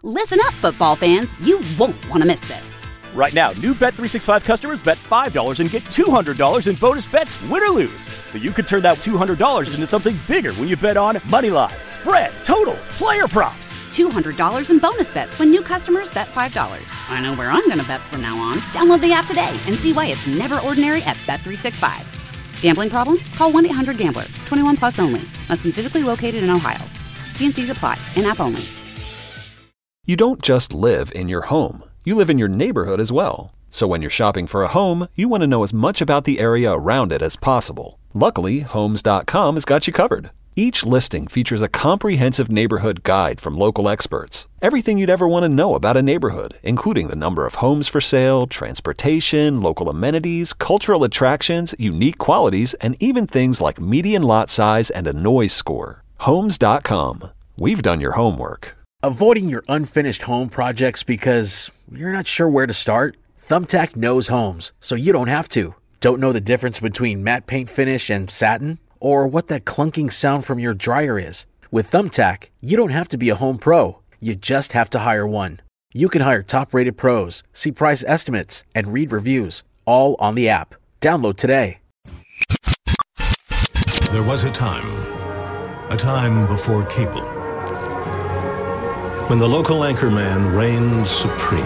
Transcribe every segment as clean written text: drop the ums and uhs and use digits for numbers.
Listen up, football fans. You won't want to miss this. Right now, new Bet365 customers bet $5 and get $200 in bonus bets, win or lose. So you could turn that $200 into something bigger when you bet on money line, spread, totals, player props. $200 in bonus bets when new customers bet $5. I know where I'm going to bet from now on. Download the app today and see why it's never ordinary at Bet365. Gambling problem? Call 1-800-GAMBLER. 21 plus only. Must be physically located in Ohio. T&Cs apply. In-app only. You don't just live in your home. You live in your neighborhood as well. So when you're shopping for a home, you want to know as much about the area around it as possible. Luckily, Homes.com has got you covered. Each listing features a comprehensive neighborhood guide from local experts. Everything you'd ever want to know about a neighborhood, including the number of homes for sale, transportation, local amenities, cultural attractions, unique qualities, and even things like median lot size and a noise score. Homes.com. We've done your homework. Avoiding your unfinished home projects because you're not sure where to start? Thumbtack knows homes, so you don't have to. Don't know the difference between matte paint finish and satin? Or what that clunking sound from your dryer is? With Thumbtack, you don't have to be a home pro. You just have to hire one. You can hire top-rated pros, see price estimates, and read reviews, all on the app. Download today. There was a time before cable, when the local anchorman reigned supreme.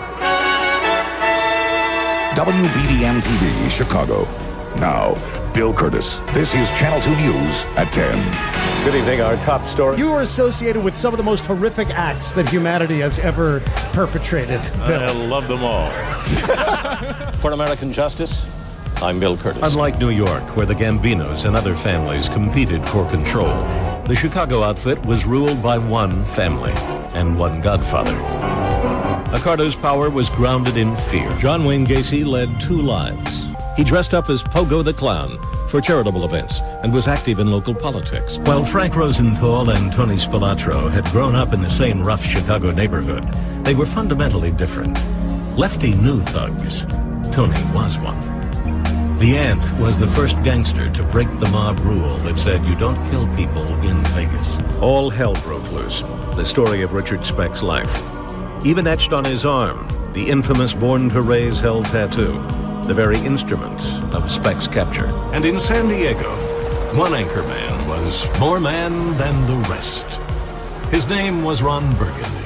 WBDM-TV, Chicago. Now, Bill Curtis. This is Channel 2 News at 10. Good evening. Our top story. You are associated with some of the most horrific acts that humanity has ever perpetrated, Bill. I love them all. For American justice, I'm Bill Curtis. Unlike New York, where the Gambinos and other families competed for control, the Chicago outfit was ruled by one family and one godfather. Accardo's power was grounded in fear. John Wayne Gacy led two lives. He dressed up as Pogo the Clown for charitable events and was active in local politics. While Frank Rosenthal and Tony Spilatro had grown up in the same rough Chicago neighborhood, they were fundamentally different. Lefty knew thugs. Tony was one. The Ant was the first gangster to break the mob rule that said you don't kill people in Vegas. All hell broke loose. The story of Richard Speck's life. Even etched on his arm, the infamous Born to Raise Hell tattoo, the very instrument of Speck's capture. And in San Diego, one anchorman was more man than the rest. His name was Ron Burgundy.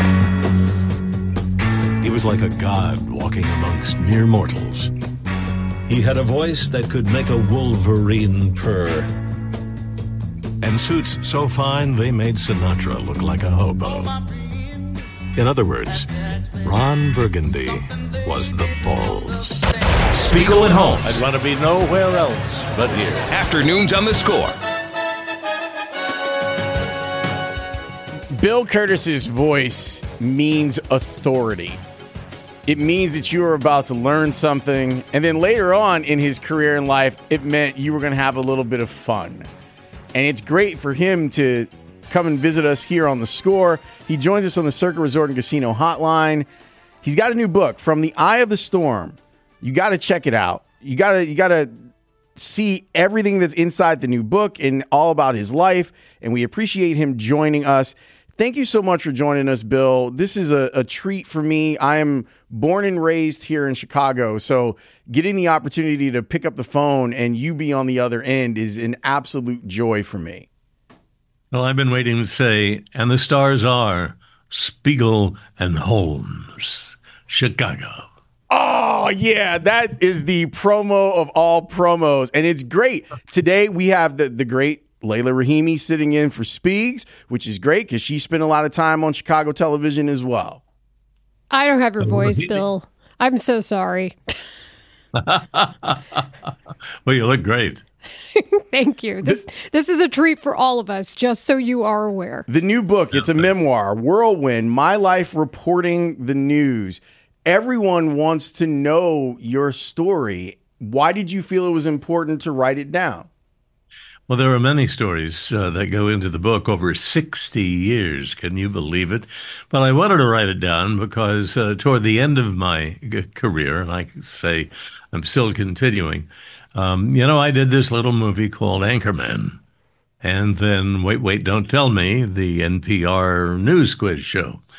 He was like a god walking amongst mere mortals. He had a voice that could make a wolverine purr. And suits so fine they made Sinatra look like a hobo. In other words, Ron Burgundy was the balls. Spiegel and Holmes. I'd want to be nowhere else but here. Afternoons on the Score. Bill Curtis's voice means authority. It means that you are about to learn something, and then later on in his career and life, it meant you were going to have a little bit of fun. And it's great for him to come and visit us here on The Score. He joins us on the Circa Resort and Casino Hotline. He's got a new book, From the Eye of the Storm. You got to check it out. You got to see everything that's inside the new book and all about his life, and we appreciate him joining us. Thank you so much for joining us, Bill. This is a treat for me. I am born and raised here in Chicago, so getting the opportunity to pick up the phone and you be on the other end is an absolute joy for me. Well, I've been waiting to say, and the stars are Spiegel and Holmes, Chicago. Oh, yeah, that is the promo of all promos, and it's great. Today we have the great Layla Rahimi sitting in for Speegs, which is great because she spent a lot of time on Chicago television as well. I don't have your voice, Bill. I'm so sorry. Well, you look great. Thank you. This is a treat for all of us, just so you are aware. The new book, it's a memoir, Whirlwind, My Life Reporting the News. Everyone wants to know your story. Why did you feel it was important to write it down? Well, there are many stories that go into the book over 60 years. Can you believe it? But I wanted to write it down because toward the end of my career, and I can say I'm still continuing, I did this little movie called Anchorman. And then, Wait, Don't Tell Me, the NPR news quiz show.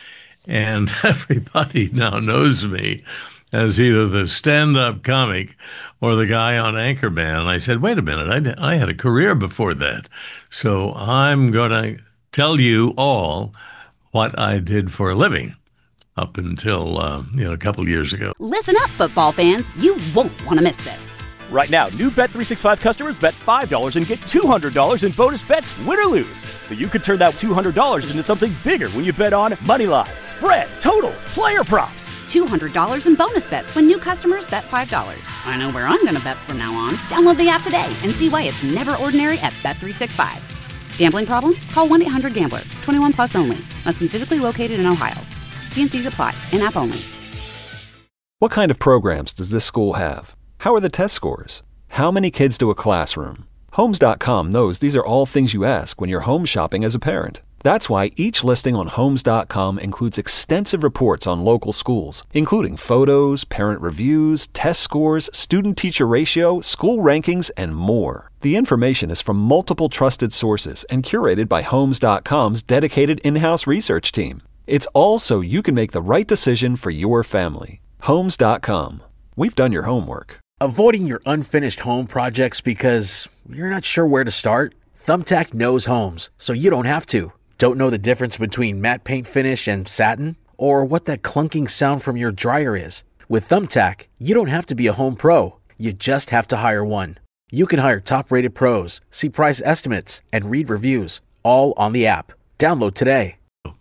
And everybody now knows me as either the stand-up comic or the guy on Anchorman. I said, wait a minute, I had a career before that. So I'm going to tell you all what I did for a living up until, a couple years ago. Listen up, football fans. You won't want to miss this. Right now, new Bet365 customers bet $5 and get $200 in bonus bets, win or lose. So you could turn that $200 into something bigger when you bet on money line, spread, totals, player props. $200 in bonus bets when new customers bet $5. I know where I'm going to bet from now on. Download the app today and see why it's never ordinary at Bet365. Gambling problem? Call 1-800-GAMBLER. 21 plus only. Must be physically located in Ohio. T&Cs apply. In-app only. What kind of programs does this school have? How are the test scores? How many kids do a classroom? Homes.com knows these are all things you ask when you're home shopping as a parent. That's why each listing on Homes.com includes extensive reports on local schools, including photos, parent reviews, test scores, student-teacher ratio, school rankings, and more. The information is from multiple trusted sources and curated by Homes.com's dedicated in-house research team. It's all so you can make the right decision for your family. Homes.com. We've done your homework. Avoiding your unfinished home projects because you're not sure where to start? Thumbtack knows homes, so you don't have to. Don't know the difference between matte paint finish and satin? Or what that clunking sound from your dryer is? With Thumbtack, you don't have to be a home pro. You just have to hire one. You can hire top-rated pros, see price estimates, and read reviews, all on the app. Download today.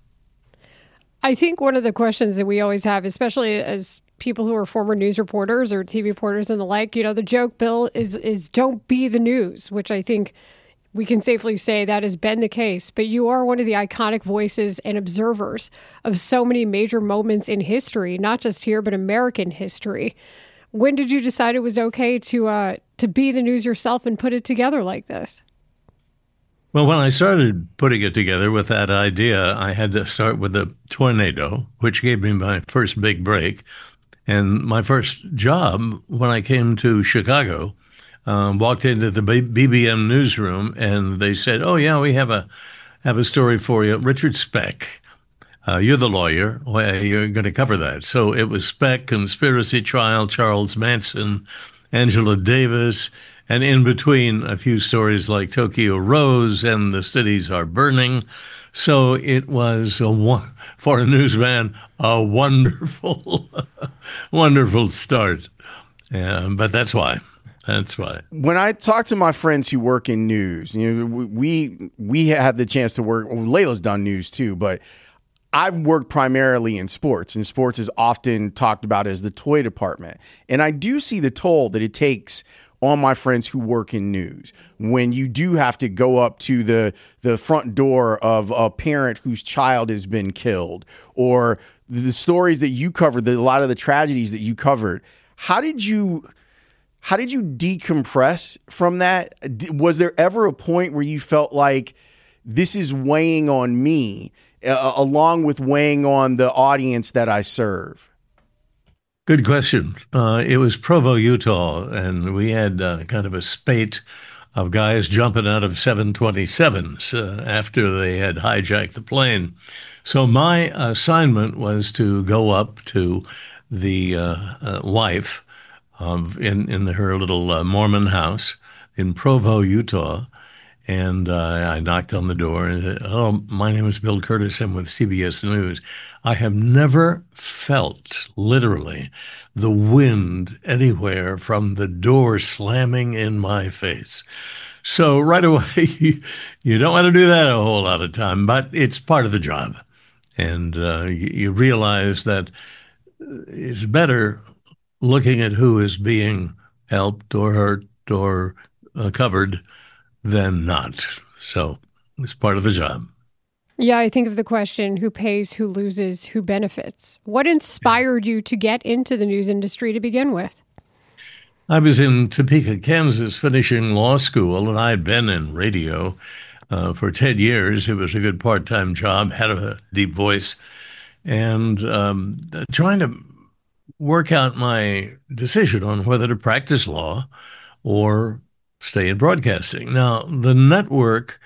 I think one of the questions that we always have, especially as people who are former news reporters or TV reporters and the like, the joke, Bill, is don't be the news, which I think we can safely say that has been the case. But you are one of the iconic voices and observers of so many major moments in history, not just here, but American history. When did you decide it was okay to be the news yourself and put it together like this? Well, when I started putting it together with that idea, I had to start with a tornado, which gave me my first big break. And my first job when I came to Chicago, walked into the BBM newsroom and they said, "Oh yeah, we have a story for you, Richard Speck. You're the lawyer. Well, you're going to cover that." So it was Speck, conspiracy trial, Charles Manson, Angela Davis, and in between a few stories like Tokyo Rose and The Cities Are Burning. So it was, for a newsman, a wonderful, wonderful start. But that's why. That's why. When I talk to my friends who work in news, we had the chance to work. Well, Layla's done news too, but I've worked primarily in sports, and sports is often talked about as the toy department. And I do see the toll that it takes on my friends who work in news when you do have to go up to the front door of a parent whose child has been killed, or the stories that you covered, a lot of the tragedies that you covered. How did you decompress from that? Was there ever a point where you felt like this is weighing on me along with weighing on the audience that I serve? Good question. It was Provo, Utah, and we had kind of a spate of guys jumping out of 727s after they had hijacked the plane. So my assignment was to go up to the wife in her little Mormon house in Provo, Utah, and I knocked on the door and said, "Oh, my name is Bill Kurtis. I'm with CBS News." I have never felt, literally, the wind anywhere from the door slamming in my face. So right away, you don't want to do that a whole lot of time, but it's part of the job. And you realize that it's better looking at who is being helped or hurt or covered than not. So it's part of the job. Yeah, I think of the question, who pays, who loses, who benefits? What inspired you to get into the news industry to begin with? I was in Topeka, Kansas, finishing law school, and I had been in radio for 10 years. It was a good part-time job, had a deep voice, and trying to work out my decision on whether to practice law or stay in broadcasting. Now, the network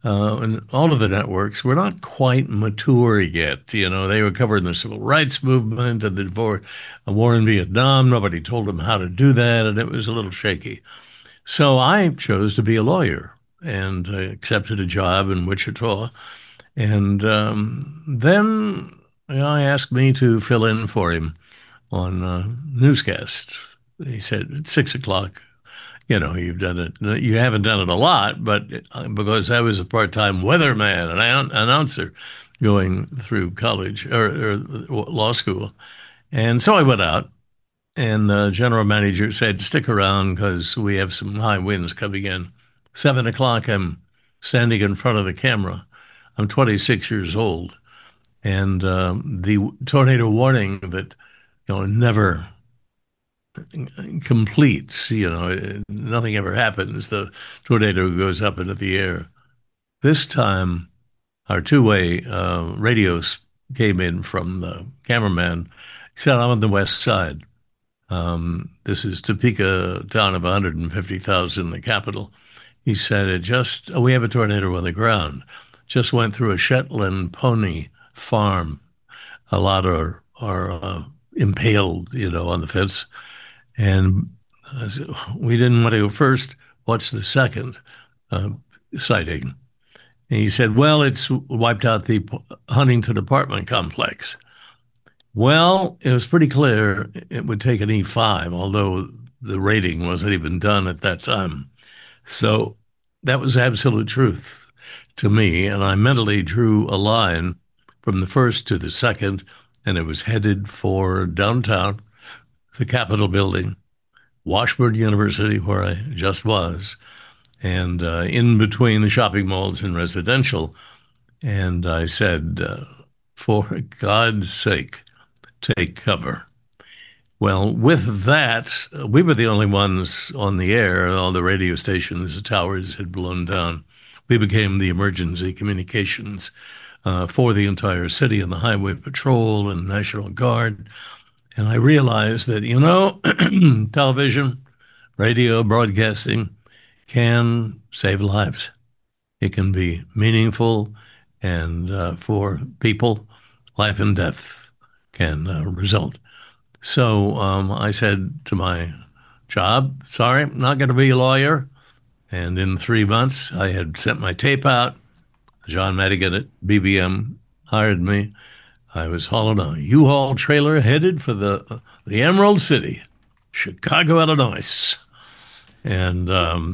and all of the networks were not quite mature yet. You know, they were covering the civil rights movement and the war in Vietnam. Nobody told them how to do that, and it was a little shaky. So I chose to be a lawyer and accepted a job in Wichita. And then I asked me to fill in for him on newscast. He said, at 6 o'clock, you know, you've done it. You haven't done it a lot, but because I was a part-time weatherman, an announcer going through college or law school. And so I went out, and the general manager said, stick around because we have some high winds coming in. 7 o'clock, I'm standing in front of the camera. I'm 26 years old. And the tornado warning that, you know, never completes, you know, nothing ever happens. The tornado goes up into the air. This time, our two-way radios came in from the cameraman. He said, I'm on the west side. This is Topeka, town of 150,000, the capital. He said, we have a tornado on the ground. Just went through a Shetland pony farm. A lot are impaled, you know, on the fence. And I said, we didn't want to go first. What's the second sighting? And he said, well, it's wiped out the Huntington apartment complex. Well, it was pretty clear it would take an E5, although the rating wasn't even done at that time. So that was absolute truth to me. And I mentally drew a line from the first to the second, and it was headed for downtown, the Capitol building, Washburn University, where I just was, and in between the shopping malls and residential. And I said, for God's sake, take cover. Well, with that, we were the only ones on the air. All the radio stations, the towers had blown down. We became the emergency communications for the entire city and the Highway Patrol and National Guard. And I realized that, you know, television, radio, broadcasting can save lives. It can be meaningful, and for people, life and death can result. So I said to my job, sorry, I'm not going to be a lawyer. And in 3 months, I had sent my tape out. John Madigan at BBM hired me. I was hauling a U-Haul trailer headed for the Emerald City, Chicago, Illinois. And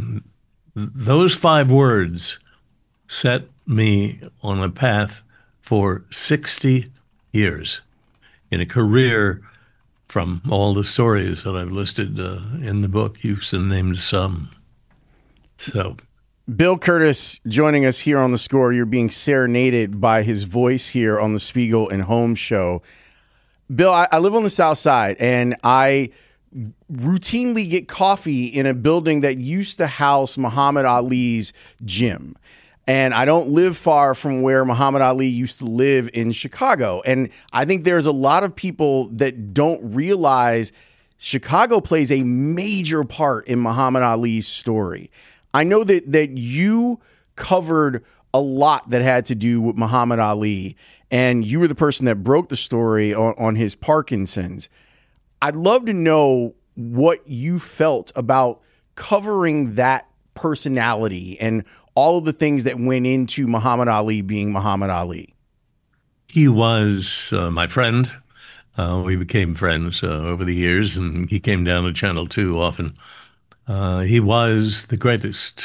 those 5 words set me on a path for 60 years in a career from all the stories that I've listed in the book. Houston named some. So, Bill Kurtis joining us here on The Score. You're being serenaded by his voice here on the Spiegel and Holmes show. Bill, I live on the South Side, and I routinely get coffee in a building that used to house Muhammad Ali's gym. And I don't live far from where Muhammad Ali used to live in Chicago. And I think there's a lot of people that don't realize Chicago plays a major part in Muhammad Ali's story. I know that you covered a lot that had to do with Muhammad Ali, and you were the person that broke the story on his Parkinson's. I'd love to know what you felt about covering that personality and all of the things that went into Muhammad Ali being Muhammad Ali. He was my friend. We became friends over the years, and he came down to Channel 2 often. He was the greatest,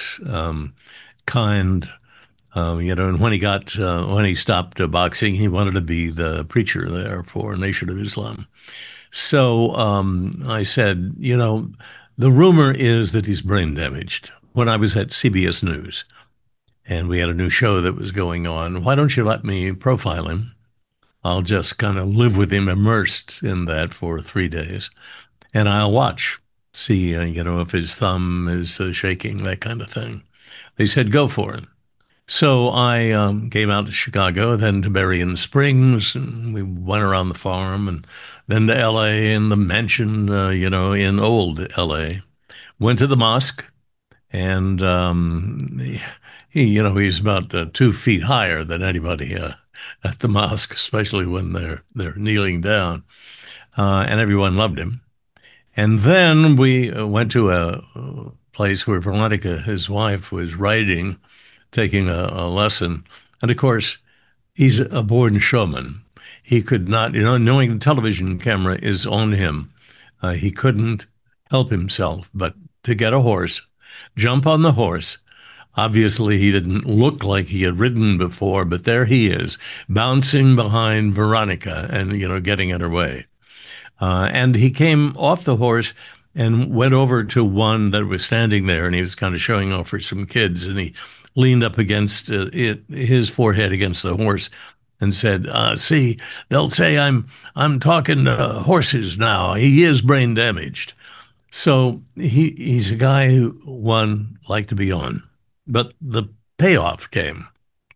kind, and when he stopped boxing, he wanted to be the preacher there for Nation of Islam. So I said, the rumor is that he's brain damaged. When I was at CBS News, and we had a new show that was going on, why don't you let me profile him? I'll just kind of live with him immersed in that for 3 days, and I'll watch, see, if his thumb is shaking, that kind of thing. They said, go for it. So I came out to Chicago, then to Berrien Springs, and we went around the farm, and then to L.A. in the mansion, in old L.A. Went to the mosque, and he's about 2 feet higher than anybody at the mosque, especially when they're kneeling down. And everyone loved him. And then we went to a place where Veronica, his wife, was writing, taking a lesson. And of course, he's a born showman. He could not, knowing the television camera is on him, he couldn't help himself but to get a horse, jump on the horse. Obviously, he didn't look like he had ridden before, but there he is, bouncing behind Veronica and, getting in her way. And he came off the horse and went over to one that was standing there, and he was kind of showing off for some kids, and he leaned up against his forehead against the horse and said, see, they'll say I'm talking to horses now. He is brain damaged. So he's a guy who one liked to be on. But the payoff came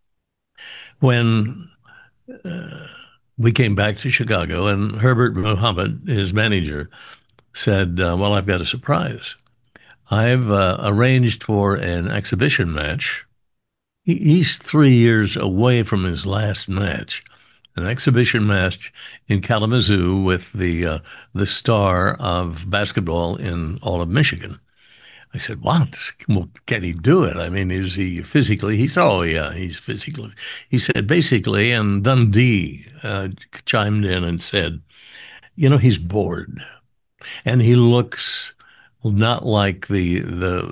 when we came back to Chicago, and Herbert Muhammad, his manager, said, well, I've got a surprise. I've arranged for an exhibition match. He's 3 years away from his last match, an exhibition match in Kalamazoo with the star of basketball in all of Michigan. I said, wow, can he do it? I mean, is he physically? He said, oh, yeah, he's physically. He said, basically, and Dundee chimed in and said, he's bored. And he looks not like the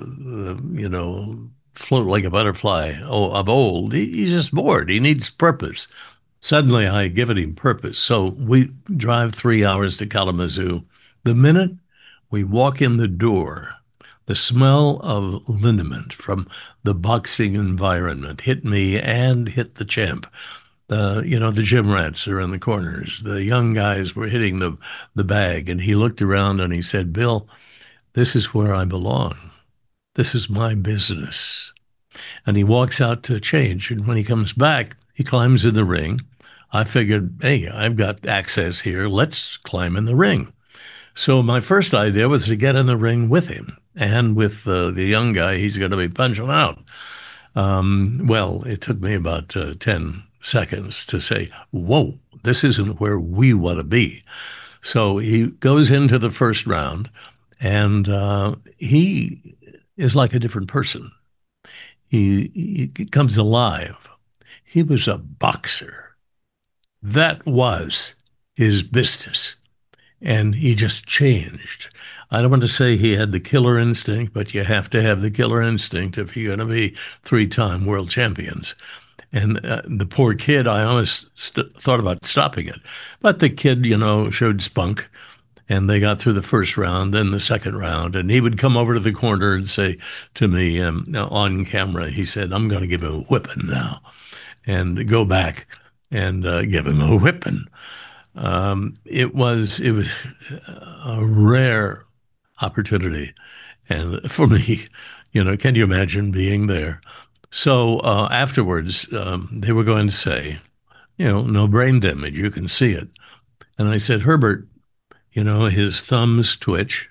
float like a butterfly of old. He's just bored. He needs purpose. Suddenly, I given him purpose. So we drive 3 hours to Kalamazoo. The minute we walk in the door, the smell of liniment from the boxing environment hit me and hit the champ. The gym rats are in the corners. The young guys were hitting the bag, and he looked around and he said, Bill, this is where I belong. This is my business. And he walks out to change. And when he comes back, he climbs in the ring. I figured, hey, I've got access here. Let's climb in the ring. So my first idea was to get in the ring with him and with the young guy he's going to be punching out. Well, it took me about 10 seconds to say, whoa, this isn't where we want to be. So he goes into the first round, and he is like a different person. He comes alive. He was a boxer. That was his business. And he just changed. I don't want to say he had the killer instinct, but you have to have the killer instinct if you're going to be 3-time world champions. And the poor kid, I almost thought about stopping it. But the kid, showed spunk, and they got through the first round, then the second round. And he would come over to the corner and say to me on camera, he said, I'm going to give him a whipping now. And go back and give him a whipping. It was a rare opportunity, and for me, can you imagine being there? So afterwards, they were going to say, no brain damage, you can see it. And I said, Herbert, his thumbs twitch.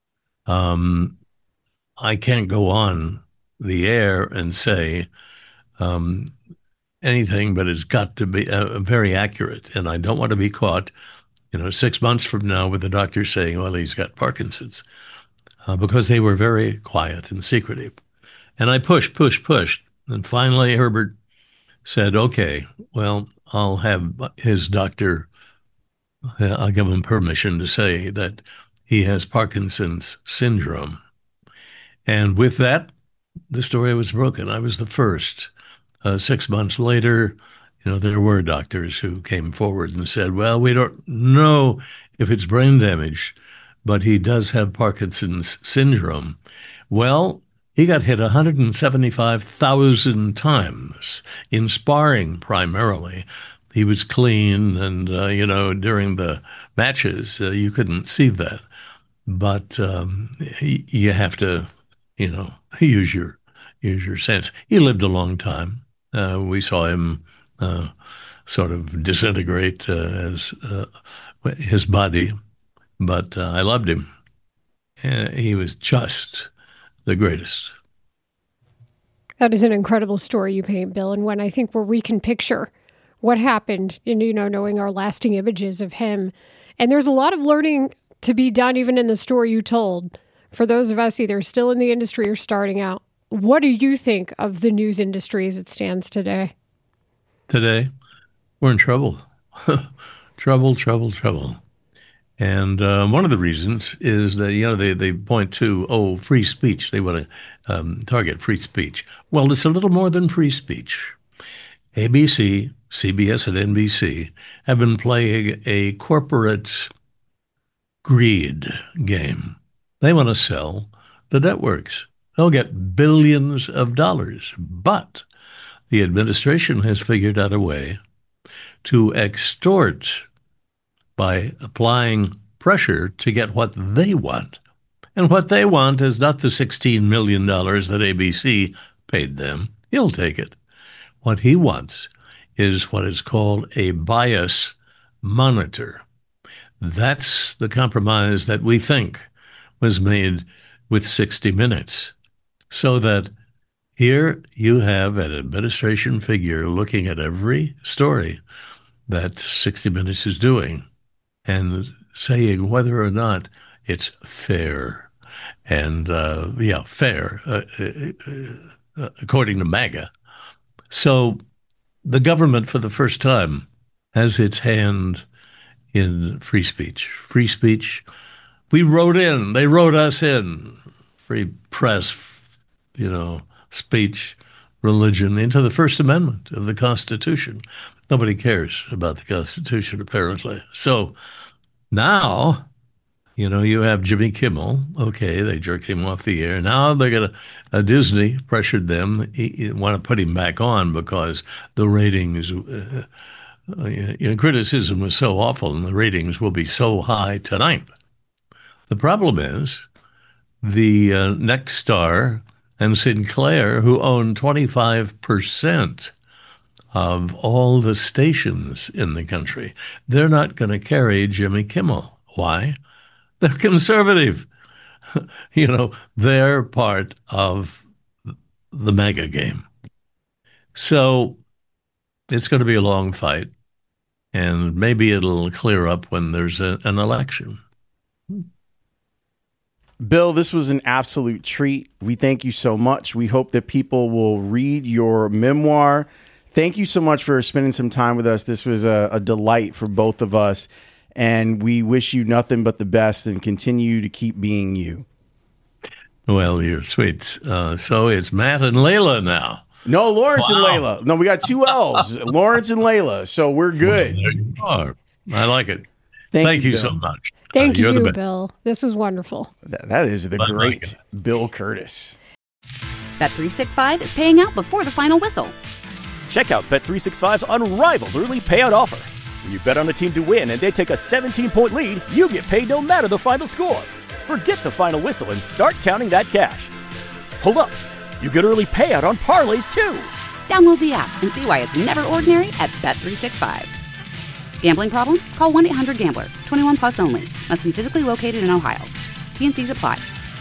I can't go on the air and say anything, but it's got to be very accurate. And I don't want to be caught, 6 months from now with the doctor saying, well, he's got Parkinson's, because they were very quiet and secretive. And I pushed. And finally, Herbert said, okay, well, I'll have his doctor, I'll give him permission to say that he has Parkinson's syndrome. And with that, the story was broken. I was the first. 6 months later, there were doctors who came forward and said, well, we don't know if it's brain damage, but he does have Parkinson's syndrome. Well, he got hit 175,000 times in sparring primarily. He was clean, and, during the matches, you couldn't see that. But you have to, use your sense. He lived a long time. We saw him sort of disintegrate as his body, but I loved him. He was just the greatest. That is an incredible story you paint, Bill, and one I think where we can picture what happened, and knowing our lasting images of him. And there's a lot of learning to be done even in the story you told. For those of us either still in the industry or starting out, what do you think of the news industry as it stands today? Today, we're in trouble. Trouble. And one of the reasons is that, they point to, free speech. They want to target free speech. Well, it's a little more than free speech. ABC, CBS, and NBC have been playing a corporate greed game. They want to sell the networks. They'll get billions of dollars. But the administration has figured out a way to extort by applying pressure to get what they want. And what they want is not the $16 million that ABC paid them. He'll take it. What he wants is what is called a bias monitor. That's the compromise that we think was made with 60 Minutes. So that here you have an administration figure looking at every story that 60 Minutes is doing and saying whether or not it's fair. And, fair, according to MAGA. So the government, for the first time, has its hand in free speech. Free speech. They wrote us in, free press, speech, religion, into the First Amendment of the Constitution. Nobody cares about the Constitution, apparently. So now, you have Jimmy Kimmel. Okay, they jerked him off the air. Now they're going to, Disney pressured them, want to put him back on because the ratings, criticism was so awful and the ratings will be so high tonight. The problem is the Nexstar and Sinclair, who own 25% of all the stations in the country, they're not going to carry Jimmy Kimmel. Why? They're conservative. They're part of the mega game. So it's going to be a long fight, and maybe it'll clear up when there's an election. Bill, this was an absolute treat. We thank you so much. We hope that people will read your memoir. Thank you so much for spending some time with us. This was a delight for both of us, and we wish you nothing but the best and continue to keep being you. Well, you're sweet. So it's Matt and Layla now. No, Lawrence and Layla. No, we got two L's, Lawrence and Layla, so we're good. Well, there you are. I like it. Thank you so much. Thank you, Bill. This was wonderful. That is the great Bill Curtis. Bet365 is paying out before the final whistle. Check out Bet365's unrivaled early payout offer. When you bet on a team to win and they take a 17-point lead, you get paid no matter the final score. Forget the final whistle and start counting that cash. Hold up. You get early payout on parlays, too. Download the app and see why it's never ordinary at Bet365. Gambling problem? Call 1-800-GAMBLER. 21 plus only. Must be physically located in Ohio. T&Cs apply.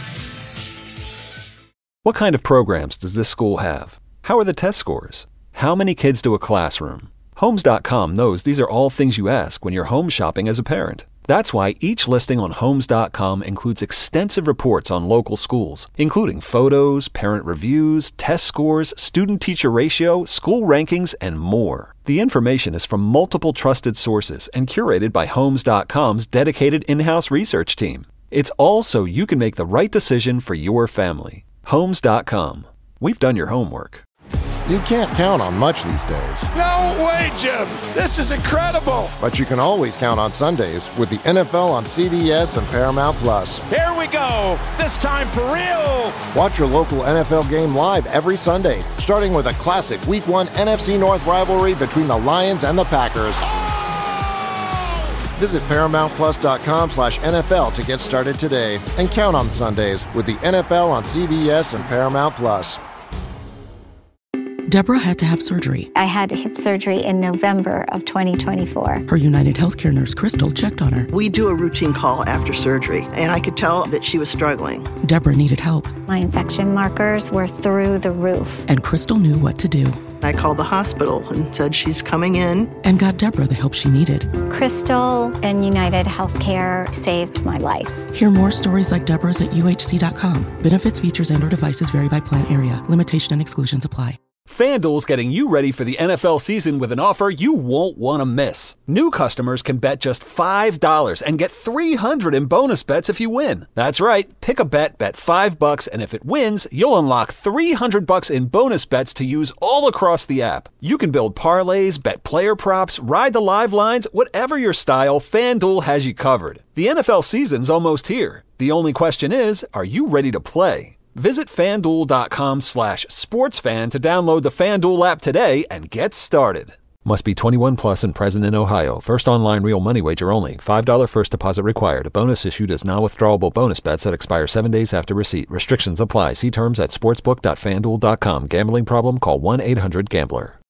What kind of programs does this school have? How are the test scores? How many kids do a classroom? Homes.com knows these are all things you ask when you're home shopping as a parent. That's why each listing on Homes.com includes extensive reports on local schools, including photos, parent reviews, test scores, student-teacher ratio, school rankings, and more. The information is from multiple trusted sources and curated by Homes.com's dedicated in-house research team. It's all so you can make the right decision for your family. Homes.com. We've done your homework. You can't count on much these days. No way, Jim! This is incredible! But you can always count on Sundays with the NFL on CBS and Paramount Plus. Here we go! This time for real! Watch your local NFL game live every Sunday, starting with a classic Week 1 NFC North rivalry between the Lions and the Packers. Visit ParamountPlus.com/NFL to get started today and count on Sundays with the NFL on CBS and Paramount Plus. Deborah had to have surgery. I had hip surgery in November of 2024. Her United Healthcare nurse, Crystal, checked on her. We do a routine call after surgery, and I could tell that she was struggling. Deborah needed help. My infection markers were through the roof. And Crystal knew what to do. I called the hospital and said she's coming in. And got Deborah the help she needed. Crystal and United Healthcare saved my life. Hear more stories like Deborah's at UHC.com. Benefits, features, and/or devices vary by plan area. Limitation and exclusions apply. FanDuel's getting you ready for the NFL season with an offer you won't want to miss. New customers can bet just $5 and get $300 in bonus bets if you win. That's right. Pick a bet $5, and if it wins, you'll unlock $300 in bonus bets to use all across the app. You can build parlays, bet player props, ride the live lines, whatever your style, FanDuel has you covered. The NFL season's almost here. The only question is, are you ready to play? Visit FanDuel.com/sportsfan to download the FanDuel app today and get started. Must be 21 plus and present in Ohio. First online real money wager only. $5 first deposit required. Bonus issued as non-withdrawable bonus bets that expire 7 days after receipt. Restrictions apply. See terms at sportsbook.fanduel.com. Gambling problem? Call 1-800-GAMBLER.